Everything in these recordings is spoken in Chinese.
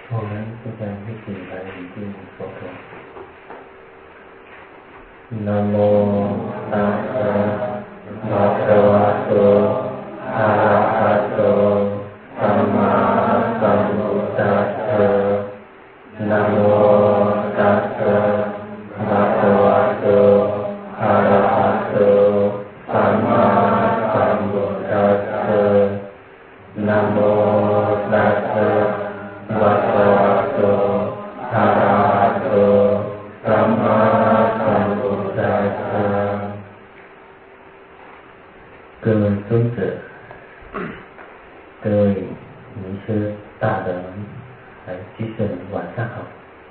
我们现在一起来礼敬佛陀。南无大德玛可瓦多阿拉哈多萨玛萨姆达特。南无大德玛可瓦多阿拉哈多萨玛萨姆达特。南无大德玛可瓦多阿拉哈多萨玛萨姆达特。各位尊者，各位尼师大德，居士们晚上好。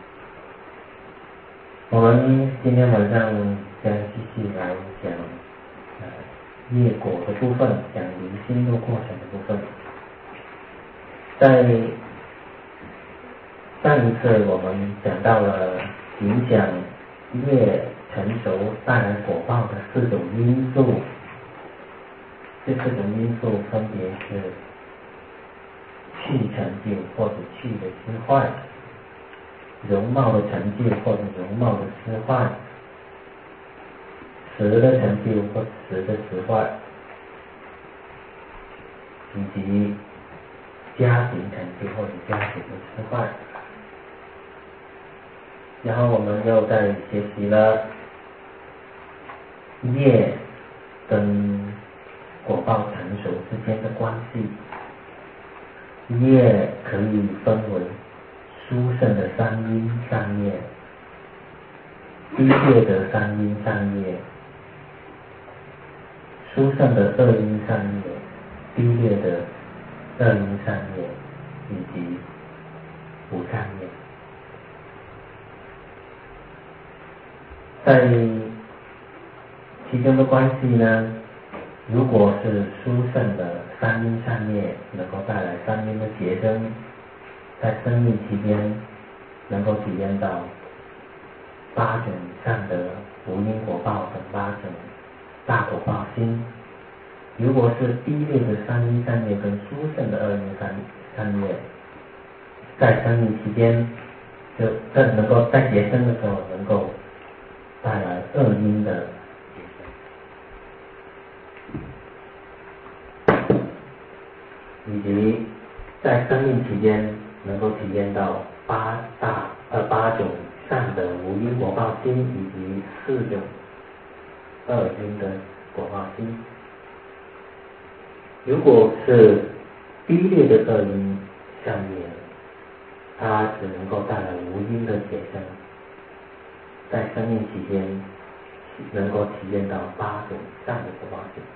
我们今天晚上将继续来讲业果的部分，讲离心路过程的部分。在上一次我们讲到了影响业成熟带来果报的4种因素，这4种因素分别是气成就或者气的失坏，容貌的成就或者容貌的失坏，识的成就或识的失坏，以及家庭成就或者家庭的失坏。然后我们又在学习了业跟果报成熟之间的关系。业可以分为殊胜的三因三业，低劣的三因三业，殊胜的二因三业，低劣的二因三业，以及无善业。在其中的关系呢，如果是殊胜的三因善业能够带来三因的结增，在生命期间能够体验到8种善德无因果报等8种大果报心。如果是低劣的三因善业跟殊胜的二因善业，在生命期间就能够在结生的时候能够带来二因的结生，以及在生命期间能够体验到8种善的无因果报心，以及4种二因的果报心。如果是低劣的二因善业，它只能够带来无因的结生，在生命期间能够体验到8种善的果报心。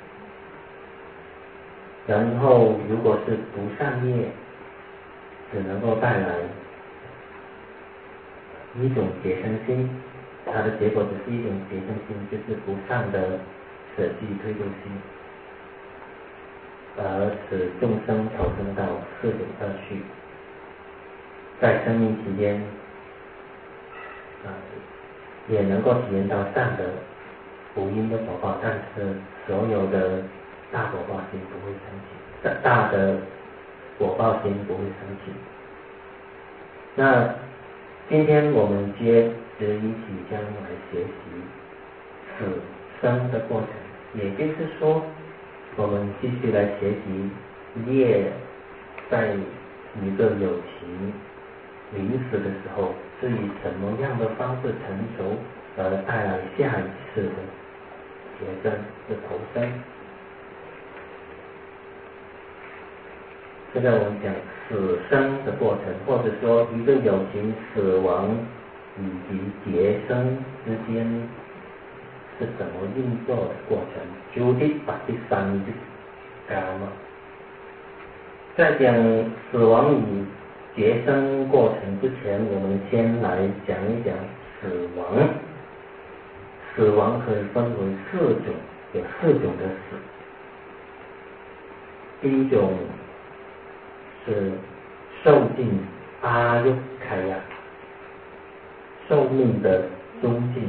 然后如果是不善业，只能够带来1种结生心，它的结果只是1种结生心，就是不善的舍弃退度心，而使众生投生到4种恶趣。在生命期间也能够体验到善的无因的果报，但是所有的大果报心不会升起，大的果报心不会升起。那今天我们接着一起将来学习死生的过程，也就是说我们继续来学习业在一个有情临死的时候是以什么样的方式成熟，而带来下一次的结生的投生。现在我们讲死生的过程，或者说一个有情死亡以及结生之间是怎么运作的过程。Judit Patisanjit Karma。在讲死亡与结生过程之前，我们先来讲一讲死亡。死亡可以分为4种，有4种的死。第一种是寿尽阿育开呀，寿命的终尽。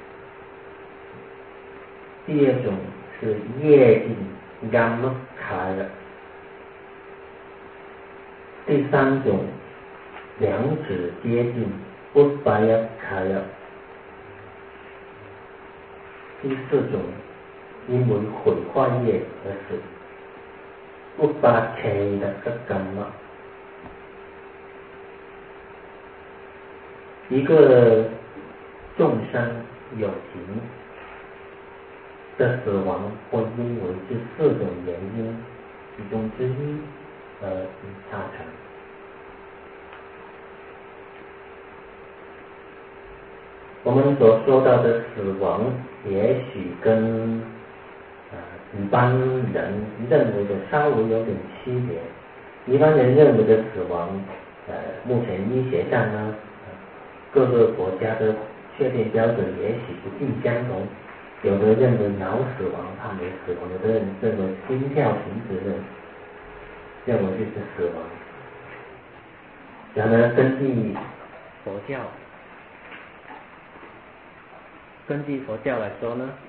第二种是业尽甘开呀。第三种两指接近，不白呀卡呀。第四种，因为毁坏业而死，不把切的个干嘛？一个众生有情的死亡，会因为这四种原因其中之一而造成。我们所说到的死亡，也许跟一般人认为的稍微有点区别。一般人认为的死亡，目前医学上呢，各个国家的确定标准也许不尽相同。有的认为脑死亡判为死亡，有的人认为心跳停止认为就是死亡。然而根据佛教来说呢，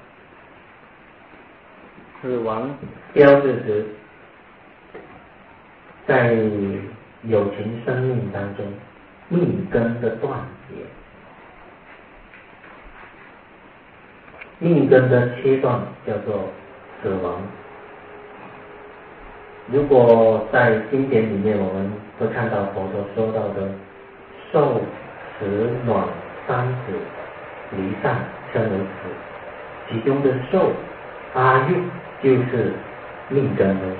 死亡标志着在有情生命当中命根的断绝，命根的切断叫做死亡。如果在经典里面，我们会看到佛所说到的受、食、暖三子离散称为死，其中的受阿育就是命根的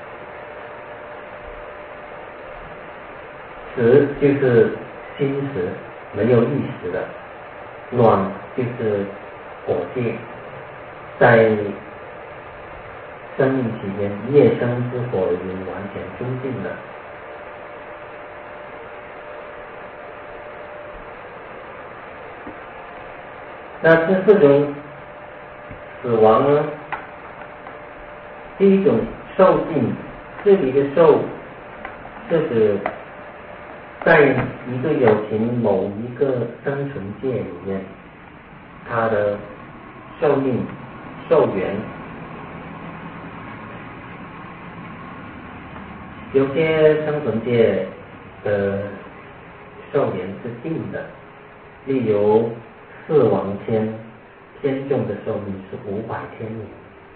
食就是心识没有意识的，暖就是火界，在生命期间业生之火已经完全终尽了。那这四种死亡呢，第一种受尽，这里的受就是在一个有情某一个生存界里面，它的寿命寿元，有些生存界的寿元是定的，例如四王天众的寿命是500天年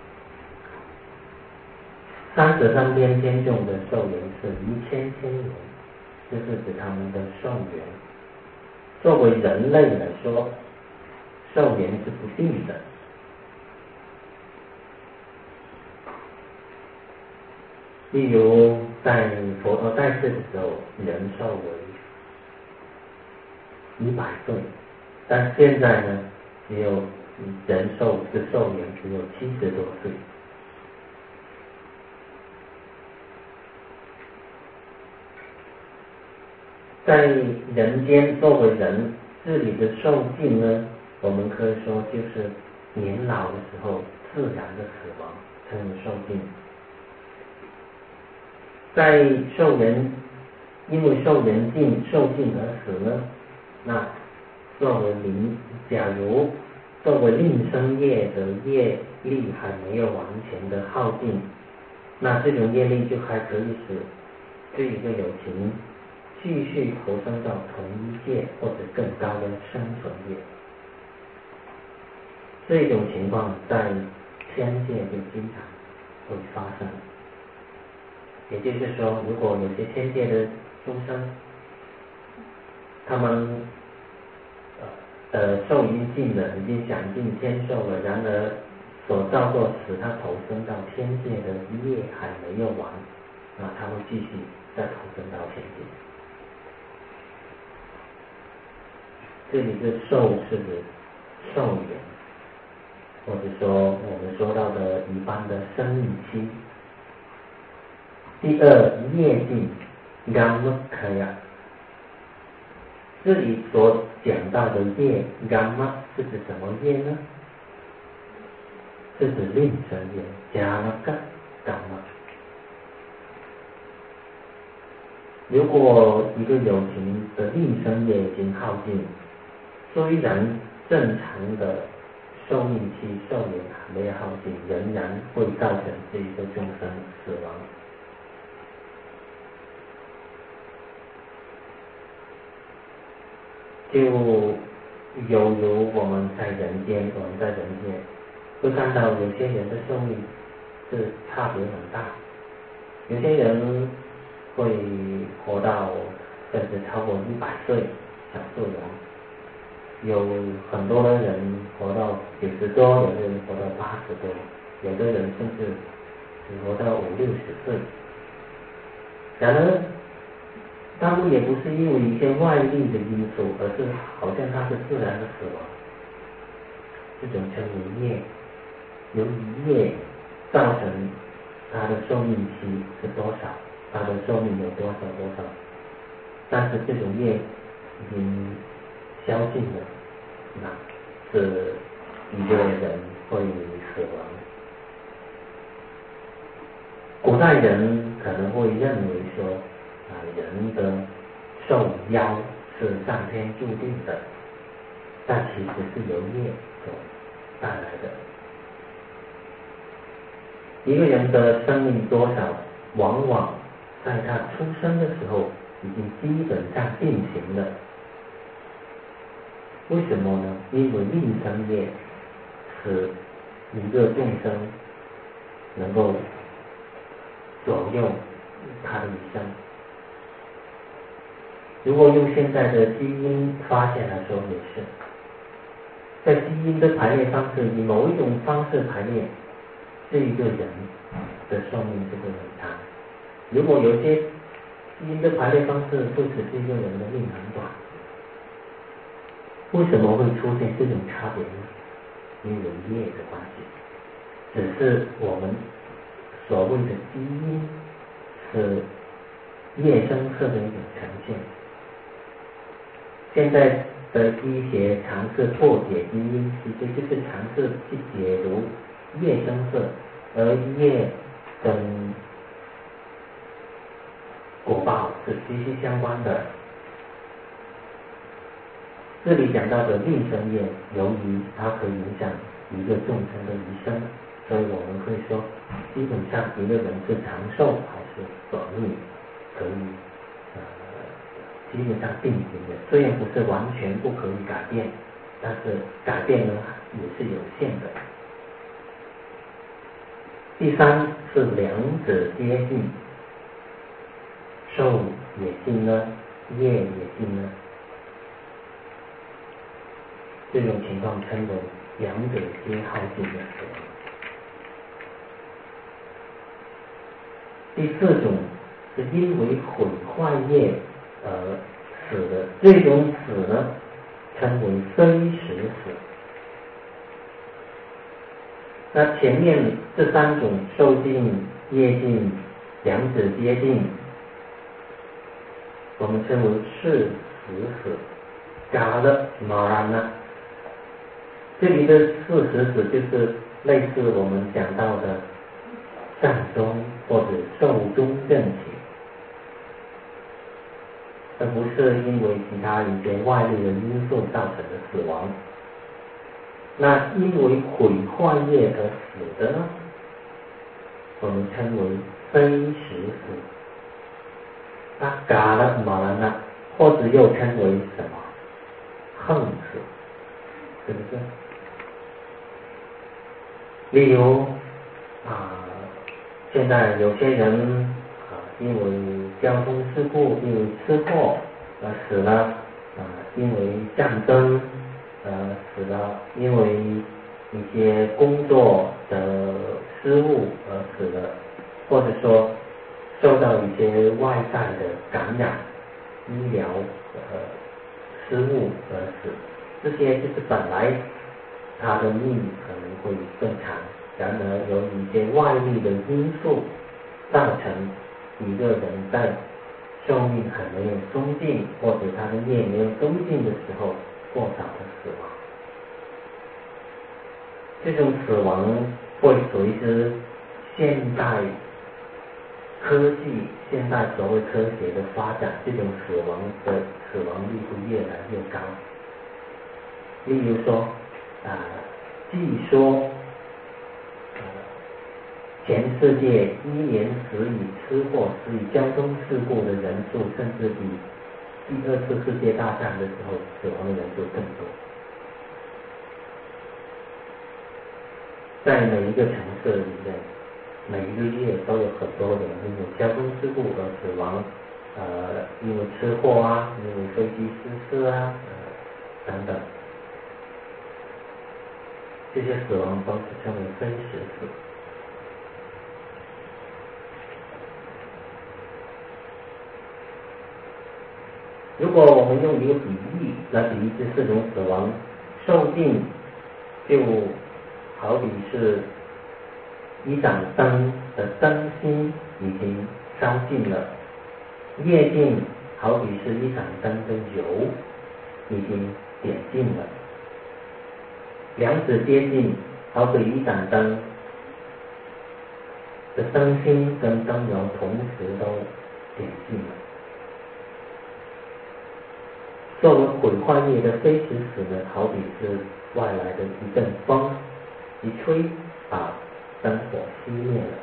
，33天天众的寿元是1000天年，这是指他们的寿元。作为人类来说，寿元是不定的。例如在佛陀在世的时候，人寿为100岁，但现在呢，只有人寿的寿元只有70多岁。在人间作为人，这里的寿尽呢，我们可以说就是年老的时候自然的死亡称为寿尽。在寿元，因为寿元寿尽而死呢，那假如作为另生业的业力还没有完全的耗尽，那这种业力就还可以使这一个有情继续投生到同一界或者更高的生存业。这种情况在天界就经常会发生。也就是说，如果有些天界的众生，他们寿已经尽了，已经享尽天寿了，然而所造作使他投生到天界的业还没有完，那他会继续再投生到天界。这里的寿是指寿元，或者说我们说到的一般的生命期。第二，业尽伽玛卡呀，这里所讲到的业伽玛是指什么业呢？是指另生业，伽玛嘎伽玛。如果一个有情的另生业已经耗尽，虽然正常的寿命期寿元还没有耗尽，仍然会造成这一个众生死亡。 就犹如我们在人间会看到有些人的寿命是差别很大，有些人会活到甚至超过100岁小寿人，有很多的人活到90多，有的人活到80多，有的人甚至只活到50、60岁。然而他们也不是因为一些外力的因素，而是好像他是自然的死亡，这种称为业，由于业造成他的寿命期是多少，他的寿命有多少，但是这种业已经消尽了，那是一个人会死亡。古代人可能会认为说人的寿夭是上天注定的，但其实是由业所带来的。一个人的生命多少，往往在他出生的时候已经基本上定型了。为什么呢？因为命生业使一个众生能够左右他的一生。如果用现在的基因发现来说也是，在基因的排列方式以某一种方式排列，这一个人的寿命就会很长。如果有些基因的排列方式会使这个人的命很短，为什么会出现这种差别呢？因为业的关系，只是我们所谓的基因是业生色的一种呈现。现在的医学尝试破解基因，其实就是尝试去解读业生色，而业跟果报是息息相关的。这里讲到的命生业，由于它可以影响一个众生的一生，所以我们会说，基本上一个人是长寿还是短命，可以基本上定型的。虽然不是完全不可以改变，但是改变呢也是有限的。第三是两者接近，寿也近了，业也近了。这种情况称为两者皆耗尽的死亡。第四种是因为毁坏业而死的，这种死呢称为非时死。那前面这三种寿尽、业尽、两者接近，我们称为事实死。嘎了马然呢？这里的事实死就是类似我们讲到的善终或者寿终正寝，而不是因为其他一些外力的因素造成的死亡。那因为毁坏业而死的呢，我们称为非时死。那嘎了马兰呢，或者又称为什么？横死，是不是？例如现在有些人因为交通事故，因为车祸而死了，因为战争死了，因为一些工作的失误而死了，或者说受到一些外在的感染、医疗失误而死，这些就是本来他的命可能会更长，然而由于一些外力的因素造成一个人在寿命还没有终尽，或者他的业没有终尽的时候过早的死亡。这种死亡会随着现代科技、现代所谓科学的发展，这种死亡率会越来越高。例如说据说全世界一年死于车祸、死于交通事故的人数，甚至比第二次世界大战的时候，死亡的人就更多。在每一个城市里面，每一个月都有很多人因为交通事故而死亡，因为车祸啊，因为飞机失事啊，等等，这些死亡方式称为非时死。如果我们用一个比喻来比喻这四种死亡，寿尽就好比是一盏灯的灯芯已经烧尽了，业尽好比是一盏灯的油已经点尽了，两者接近，好比一盏灯的灯芯跟灯油同时都点尽了。作为毁坏灭的非时死呢，好比是外来的一阵风，一吹把灯火熄灭了。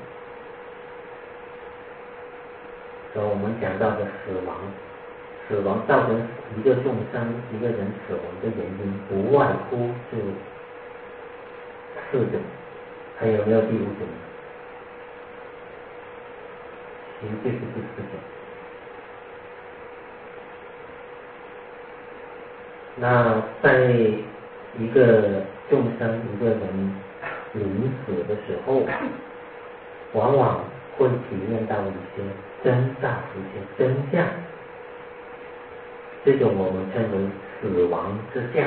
所以我们讲到的死亡造成一个众生一个人死亡的原因，不外乎是四种，还有没有第五种？其实就是第四种。那在一个众生一个人临死的时候，往往会体验到一些真相，一些真相，这种我们称为死亡之相。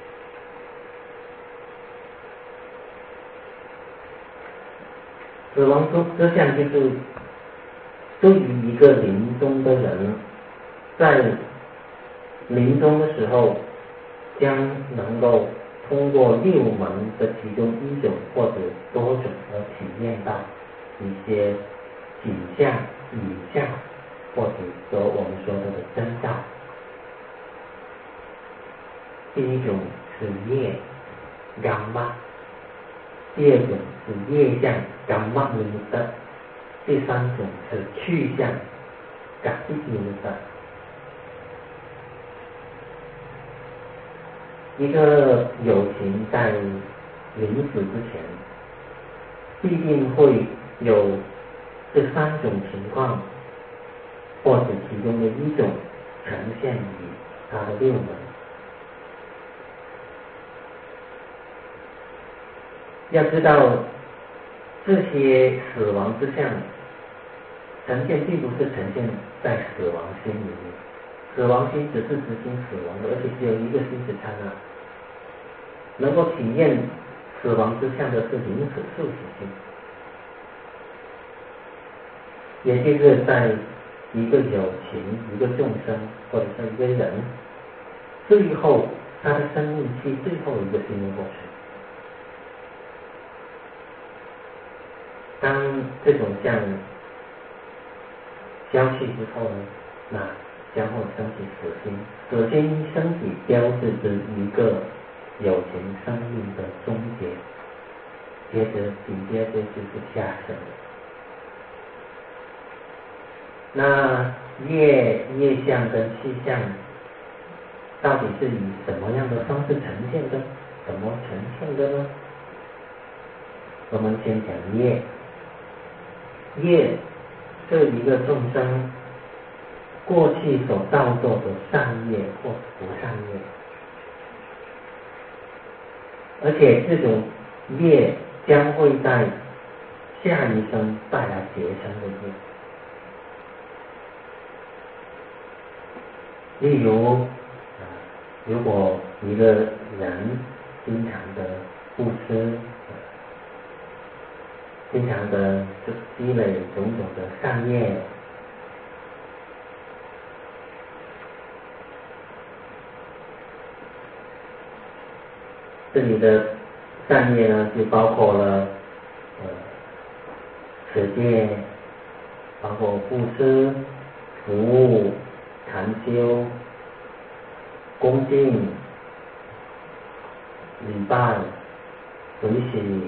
死亡之相就是对于一个临终的人，在临终的时候将能够通过六门的其中一种或者多种而体验到一些景象、影像，或者说我们说的征兆。第一种是业伽玛，第二种是业相伽玛尼的，第三种是去相伽蒂尼的。一个有情在临死之前，必定会有这三种情况，或者其中的一种呈现于他的六门。要知道，这些死亡之相呈现并不是呈现在死亡心里面，死亡心只是执行死亡的，而且只有一个心识刹那。能够体验死亡之相的是临死受死心，也就是在一个有情、一个众生或者是一个人最后他的生命期最后一个训练过程。当这种相消去之后呢，那将会升起死心，死心升起标志着一个有情生命的终结，紧接着就是下生。那业相跟气相到底是以什么样的方式呈现的？怎么呈现的呢？我们先讲业。业是一个众生过去所造作的善业或不善业，而且这种业将会在下一生带来结生的业。例如，如果一个人经常的布施，经常的积累种种的善业，这里的善业呢，就包括了持戒，包括布施、服务、禅修、恭敬、礼拜、随喜，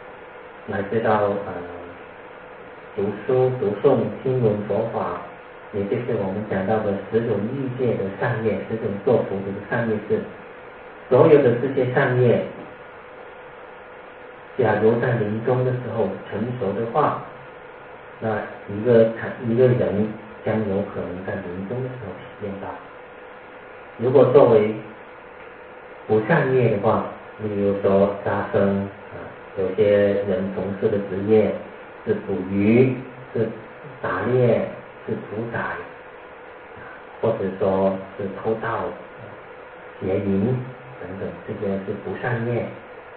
乃至到读书、读诵经文佛法， 也就是我们讲到的10种欲界的善业，10种做菩提的善业是所有的这些善业，假如在临终的时候成熟的话，那一个人将有可能在临终的时候体验到。如果作为不善业的话，例如说杀生有些人从事的职业是捕鱼，是打猎，是屠宰，或者说是偷盗、邪淫等等，这些是不善业。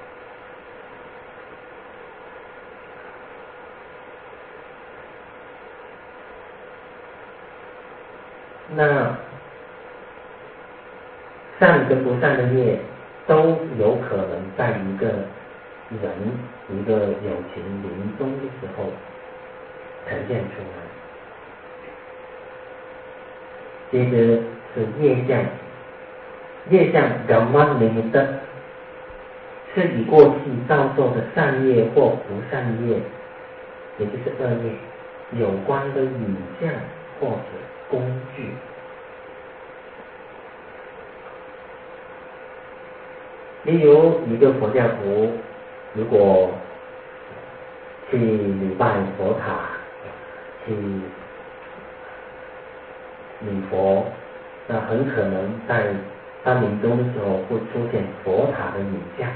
那善跟不善的业都有可能在一个人一个有情临终的时候呈现出来。接着是业相，业相gamma nimitta，是以过去造作的善业或不善业，也就是恶业有关的影像或者工具。例如一个佛教徒如果去礼拜佛塔，去礼佛，那很可能在他临终的时候会出现佛塔的影像，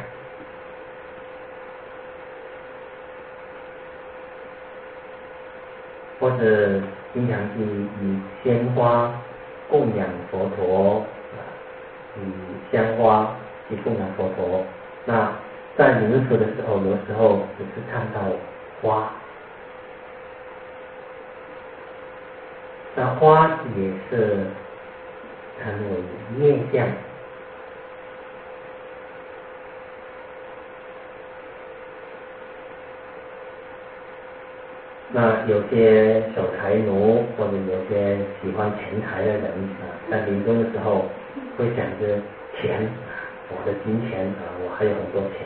或者经常是以鲜花供养佛陀，以香花去供养佛陀。那在临死的时候，有时候只是看到花，那花也是称为业相。那有些守财奴或者有些喜欢钱财的人在临终的时候会想着钱，我的金钱我还有很多钱。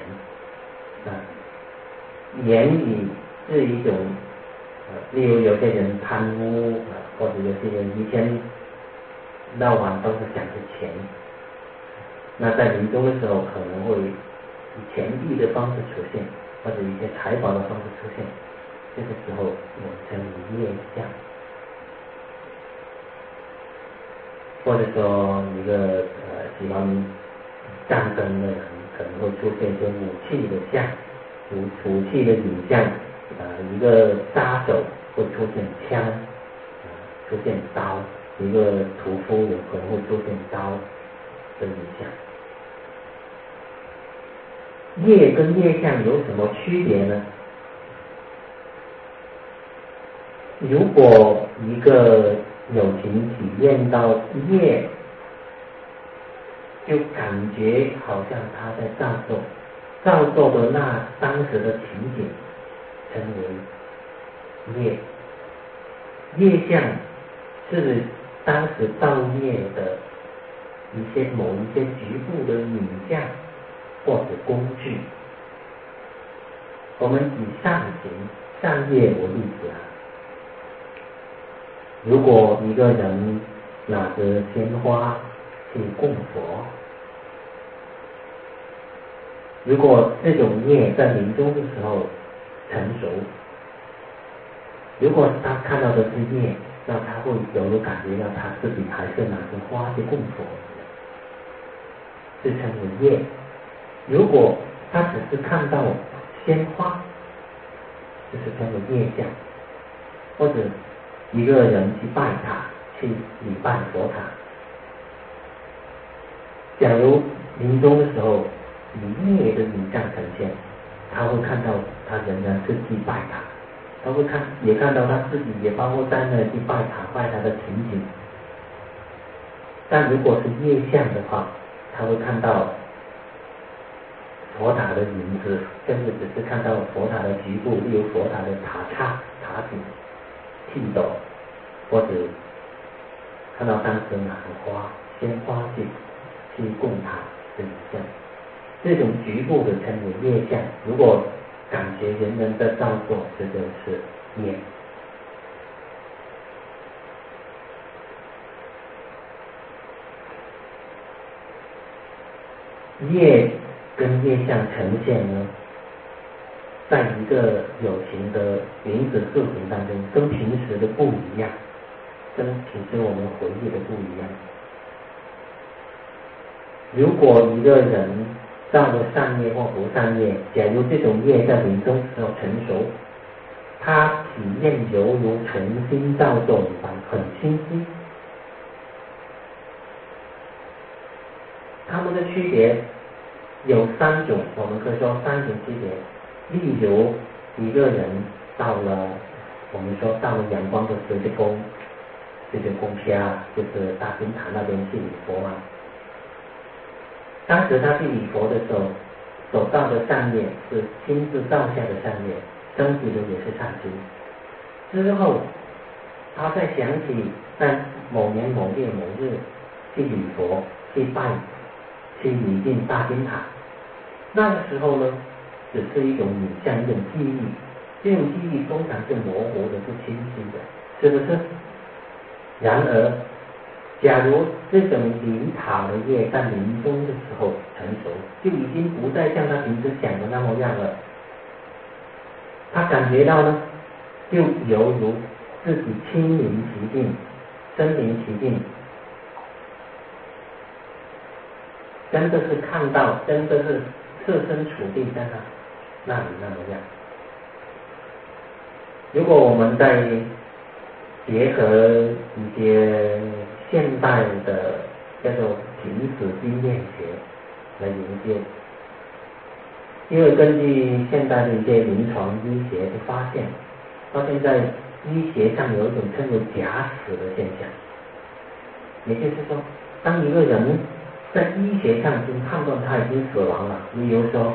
言语是一种例如有些人贪污或者有些人一天到晚都是想着钱，那在临终的时候可能会以钱币的方式出现，或者一些财宝的方式出现，这个时候我们称为业相。或者说一个喜欢战争的人可能会出现一些武器的像，武器的影像，一个杀手会出现枪，出现刀，一个屠夫有可能会出现刀的影像。业跟业相有什么区别呢？如果一个有情体验到业，就感觉好像他在造作的那当时的情景称为业。业相是当时造业的某一些局部的影像或者工具。我们以善业为例子如果一个人拿着鲜花去供佛，如果这种业在临终的时候成熟，如果他看到的是业，那他会有感觉到他自己还是拿着花去供佛，是称为业。如果他只是看到鲜花，就是称为业相。或者一个人去拜塔，去礼拜佛塔，假如临终的时候以业的影像呈现，他会看到他仍然是去拜塔，他会也看到他自己也包括在那去拜塔的情景。但如果是业相的话，他会看到佛塔的影子，甚至只是看到佛塔的局部，例如佛塔的塔刹、塔顶、剃斗，或者看到当时拿着花、鲜花去供塔的影像。这种局部的称为业相。如果感觉人人在造作，这就是业。 业跟业相呈现呢，在一个有情的名字事情当中，跟平时的不一样，跟平时我们回忆的不一样。如果一个人造了善业或不善业，假如这种业在临终时候成熟，他体验犹如重新造作一般，很清晰。他们的区别有3种，我们可以说3种区别。例如一个人到了，我们说到了阳光的十字宫，就是宫下，就是大金坛那边去礼佛嘛。当时他去礼佛的时候，所造的善业是亲自造下的善业，升起的也是善心。之后他再想起在某年某月某日去礼佛，去拜，去礼敬大金塔，那个时候呢，只是一种影像，一种记忆，这种记忆通常是模糊的、不清晰的，是不是？然而假如这种灵塔的业在临终的时候成熟，就已经不再像他平时想的那么样了。他感觉到呢，就犹如自己亲临其境，身临其境，真的是看到，真的是设身处地在那里那么样。如果我们再结合一些现代的叫做濒死经验学来研究，因为根据现代的一些临床医学的发现，到现在医学上有一种称为假死的现象，也就是说，当一个人在医学上已经判断他已经死亡了，例如说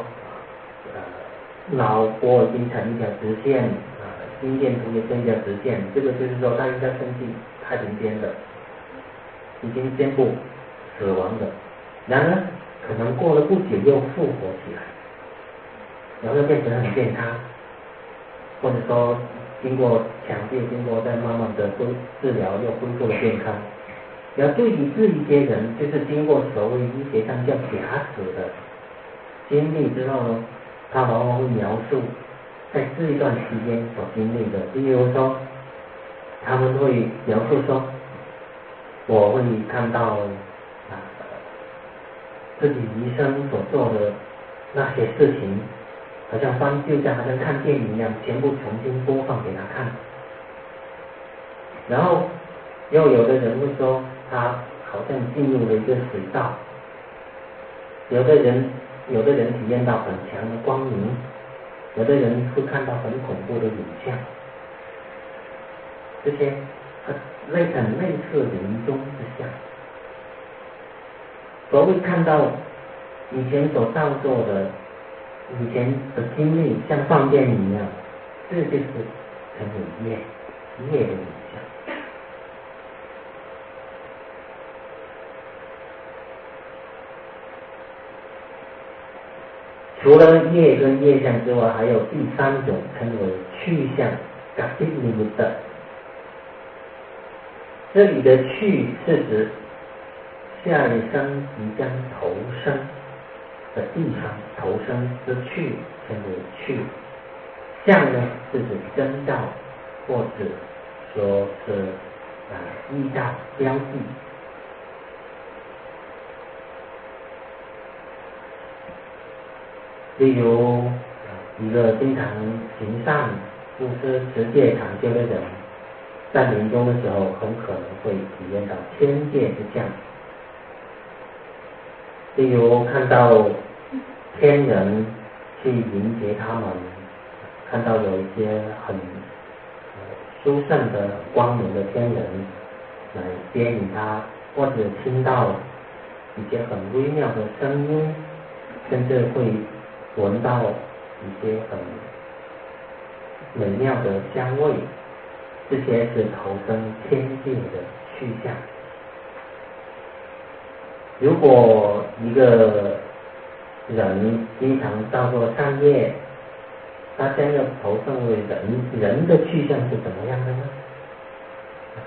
脑波已经成一条直线，心电图也成一条直线，这个就是说他应该升去太平间的，已经宣布死亡的。然而可能过了不久又复活起来，然后变成很健康，或者说经过抢救，经过再慢慢的治疗又恢复了健康。然后对于这一些人，就是经过所谓医学上叫假死的经历之后呢，他往往会描述在这一段期间所经历的，比如说他们会描述说，我会看到自己一生所做的那些事情，好像就像好像看电影一样，全部重新播放给他看。然后又有的人会说，他好像进入了一个水道，有的人体验到很强的光明，有的人会看到很恐怖的影像，这些很类似临终之相。所谓看到以前所造作的以前的经历像放电影一样，这就是成为业的影像。除了业跟业相之外，还有第3种称为去相 gati-nimitta。这里的去是指下一生即将投生的地方，投生之去称为去。相呢是指征兆，或者说是依照标记。例如一个经常行善、布施、持戒、常修的人，在临终的时候很可能会体验到天界之相。例如看到天人去迎接他们，看到有一些很殊胜的光明的天人来接引他，或者听到一些很微妙的声音，甚至会闻到一些很美妙的香味，这些是投生天界的去向。如果一个人经常造作善业，他将要投生为人的去向是怎么样的呢？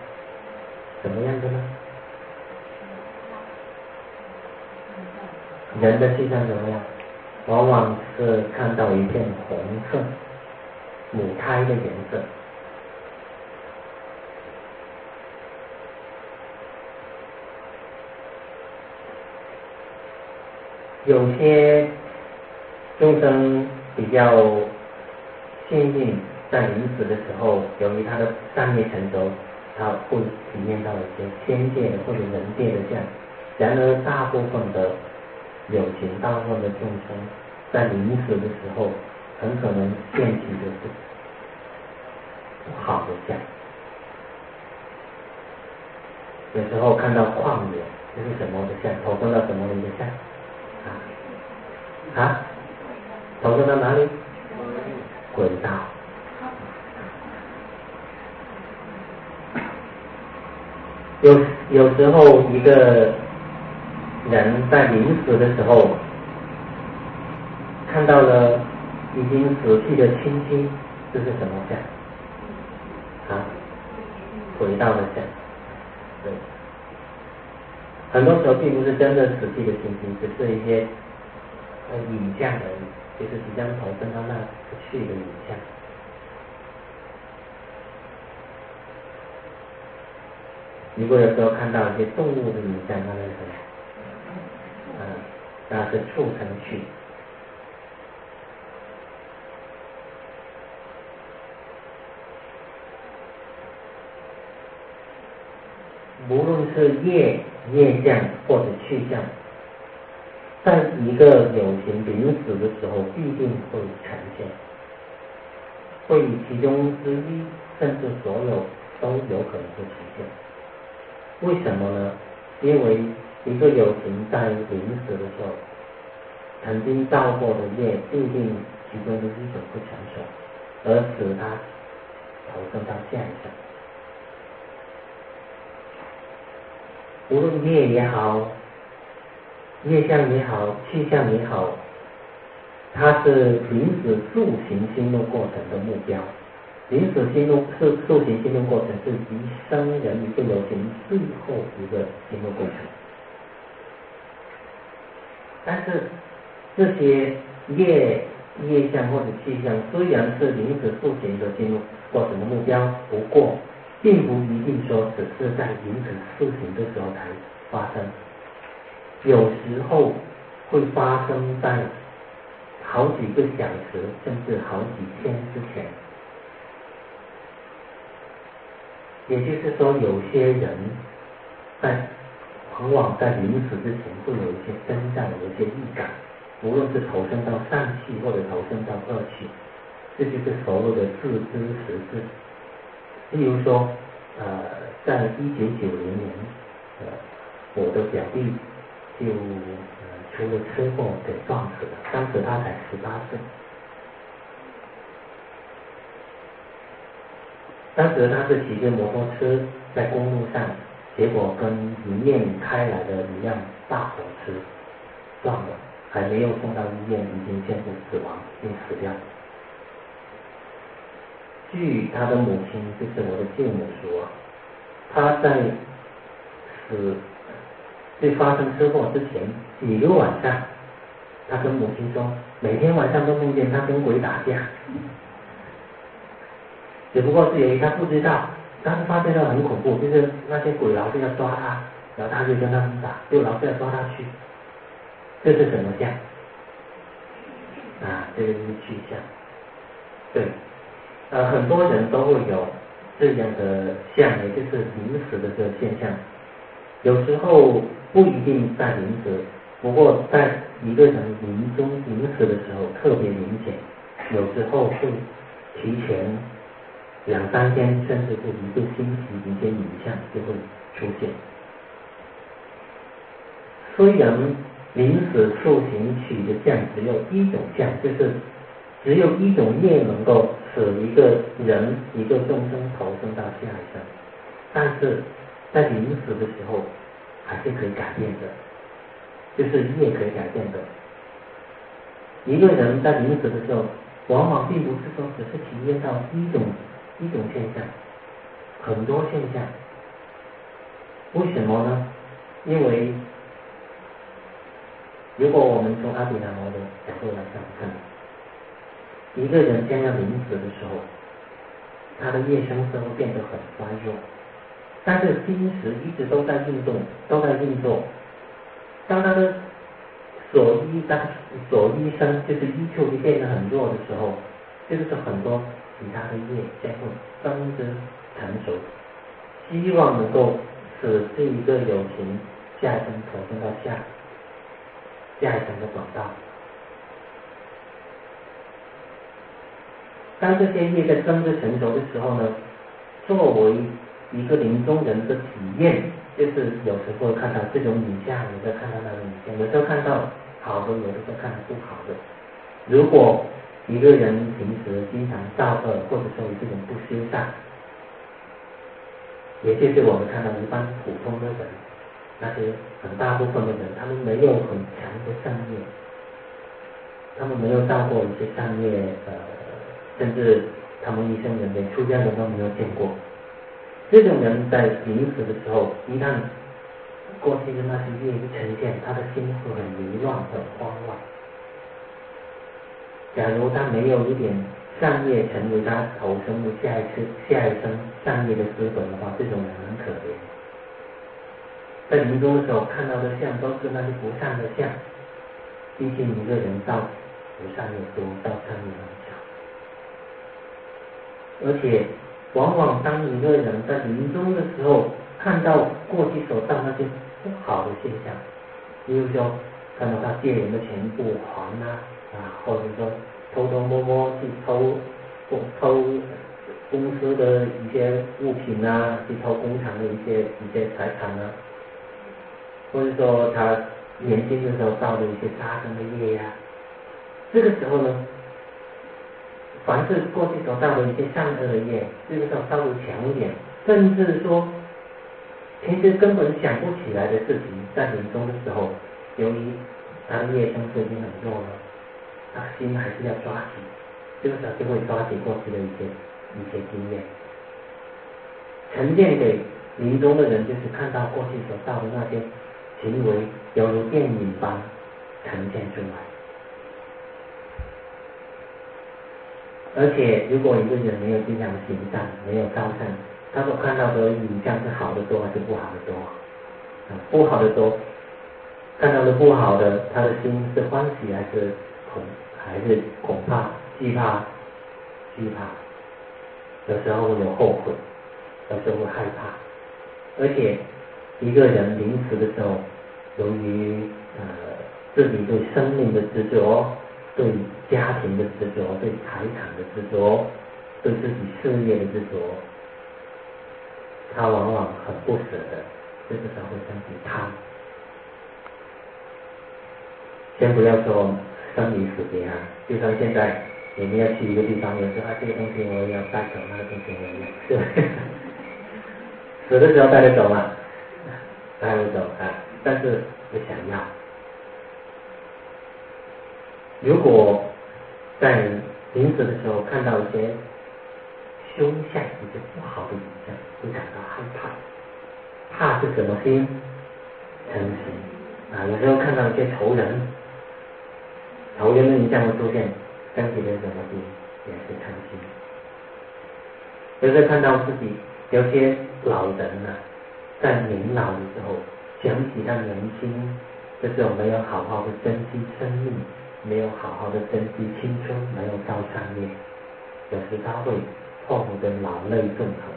怎么样的呢？ 人的气象怎么样？往往是看到一片红色，母胎的颜色。有些众生比较幸运，在临死的时候，由于他的善业成熟，他会体验到一些天界的或者人界的这样。然而大部分的有情，大部分的众生在临死的时候，很可能现起的是不好的相。有时候看到旷野，这是什么的相？投生到什么的一个相？投生到哪里？轨道。有时候一个人在临死的时候，看到了已经死去的亲戚，这是什么相？轨道的相。对，很多时候并不是真的死去的亲戚，只是一些影像而已，就是即将投生到那去的影像。如果有时候看到一些动物的影像，那是什么？那是畜生去。无论是业相或者去相，在一个有情临死的时候，必定会呈现，会以其中之一，甚至所有都有可能会出现。为什么呢？因为一个有情在临死的时候，曾经造过的业，必定其中的一种不成熟，而使他投生到下一生。无论业也好，业相也好，气象也好，它是临死速行心路过程的目标。临死心路是速行心路过程，是一生人一个有情最后一个心路过程。但是这些业相或者气象，虽然是临死速行的心路过程的目标，不过并不一定说只是在临死速行的时候才发生，有时候会发生在好几个小时甚至好几天之前。也就是说，有些人往往在临死之前会有一些征兆，有一些预感，无论是投生到善气或者投生到恶气，这就是所谓的自知实知。例如说，在1990年，我的表弟就出了车祸给撞死了，当时他才18岁。当时他是骑着摩托车在公路上，结果跟迎面开来的一辆大火车撞了，还没有送到医院，已经宣布死亡，并死掉。据他的母亲，就是我的舅母说，他在发生车祸之前几个晚上，他跟母亲说，每天晚上都梦见他跟鬼打架。只不过是由于他不知道，但是发现到很恐怖，就是那些鬼老是要抓他，然后他就跟他们打，就老是要抓他去。这是什么相？这个是去相。对，很多人都会有这样的相，也就是临死的这个现象。有时候不一定在临死，不过在一个人临死的时候特别明显，有时候会提前2、3天，甚至是一个星期，一些影像就会出现。虽然临死速行取的相只有一种相，就是只有一种业能够使一个人一个众生投生到下一生，但是在临死的时候还是可以改变的，就是业可以改变的。一个人在临死的时候，往往并不是说只是体验到一种现象，很多现象。为什么呢？因为如果我们从阿毗达摩的角度来看，一个人将要临死的时候，他的业生都会变得很衰弱，但是心识一直都在运动，都在运作。当他的所依生就是依旧就变得很弱的时候，这就是很多其他的业将会纷之成熟，希望能够使这一个有情下一生投生到下一生的广道。当这些业在纷之成熟的时候呢，作为一个临终人的体验，就是有时候会看到这种影像，有时候看到那种影像，有时候看到好的，有的时候看到不好的。如果一个人平时经常造恶，或者说有这种不修善，也就是我们看到一般普通的人，那些很大部分的人，他们没有很强的善业，他们没有造过一些善业，甚至他们一生人连出家人都没有见过。这种人在临死的时候，一旦过去的那些业一呈现，他的心会很迷乱、很慌乱。假如他没有一点善业成为他投生的下一生善业的资本的话，这种人很可怜。在临终的时候看到的像都是那些不善的相，毕竟一个人造不善业多，造善业很少。而且往往当一个人在临终的时候看到过去所造那些不好的现象，比如说看到他借人的钱不还或者说偷偷摸摸去偷公司的一些物品去偷工厂的一些财产或者说他年轻的时候造的一些杀生的业这个时候呢，凡是过去所造的一些善恶的业，这个时候稍微强一点，甚至说平时根本想不起来的事情，在临终的时候，由于他的业生就已经很弱了，他心还是要抓起，这个时候就会抓起过去的一些经验，呈现给临终的人，就是看到过去所造的那些行为，犹如电影般呈现出来。而且如果一个人没有经常行善，没有造善，他所看到的影像是好的多还是不好的多？不好的多，看到的不好的，他的心是欢喜还是恐怕、惧怕？有时候会有后悔，有时候会害怕。而且一个人临死的时候，由于自己对生命的执着，对家庭的执着，对财产的执着，对自己事业的执着，他往往很不舍得，这个时候会升起贪。先不要说生离死别就像现在你们要去一个地方，有时候这个东西我要带走，那个东西我要，对不对？死的时候带得走吗？带不走但是不想要。如果在临死的时候看到一些凶相，一些不好的影像，会感到害怕。怕是什么心？嗔心有时候看到一些仇人的影像会出现，升起的什么心？也是嗔心。有时候看到自己有些老人在年老的时候，想起他年轻的时候没有好好的珍惜生命，没有好好的珍惜青春，没有造善业，有时他会痛得老泪纵横。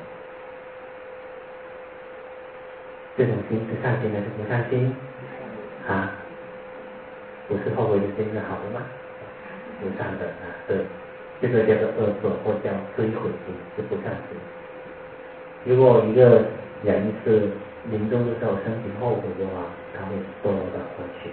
这种心是善心还是不善心？不是后悔的心是好的吗？不善的对，这个叫做恶作，或叫追悔心，是不善心。如果一个人是临终的时候升起后悔的话，他会堕落到过去。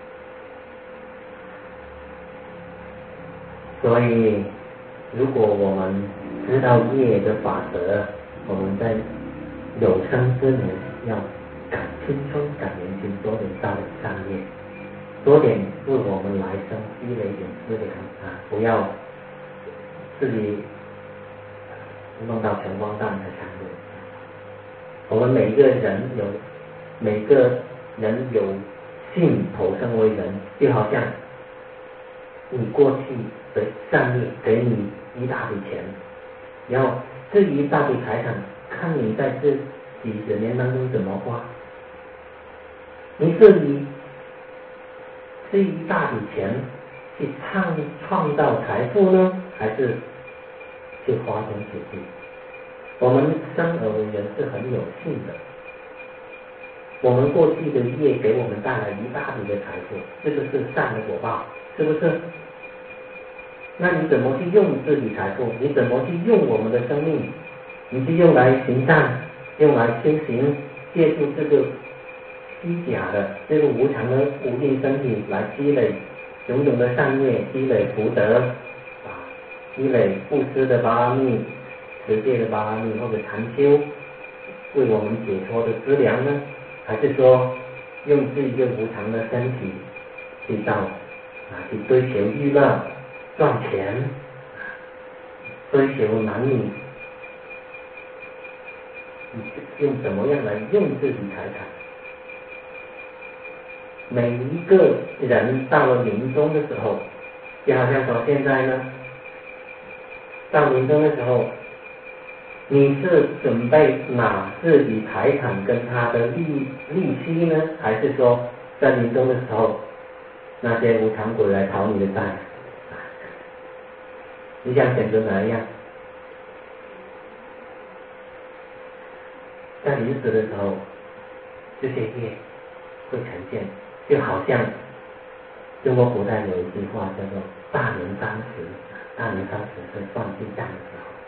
所以如果我们知道业的法则，我们在有生之年要赶青春赶年轻，多点造点善业，多点为我们来生积累一点资粮不要自己弄到穷光蛋的程度。我们每个人有性投生为人，就好像你过去的善业给你一大笔钱，然后这一大笔财产，看你在这几十年当中怎么花。你是以这一大笔钱去创造财富呢，还是去花天酒地？我们生而为人是很有幸的，我们过去的业给我们带来一大笔的财富，这个是善的果报，是不是？那你怎么去用这笔财富？你怎么去用我们的生命？你是用来行善，用来修行，借助这个虚假的这个无常的无力身体来积累种种的善业，积累福德积累布施的巴拉密、持戒的巴拉密或者禅修，为我们解脱的资粮呢？还是说用这一个无常的身体去去追求娱乐、赚钱、追求男女？用怎么样来用这笔财产？每一个人到了临终的时候，就好像说现在呢，到临终的时候，你是准备拿自己财产跟他的利息呢，还是说在临终的时候，那些无常鬼来讨你的债？你想选择哪一样？在临死的时候，这些业会呈现，就好像中国古代有一句话叫做"大年三十"，大年三十是算进账的时候。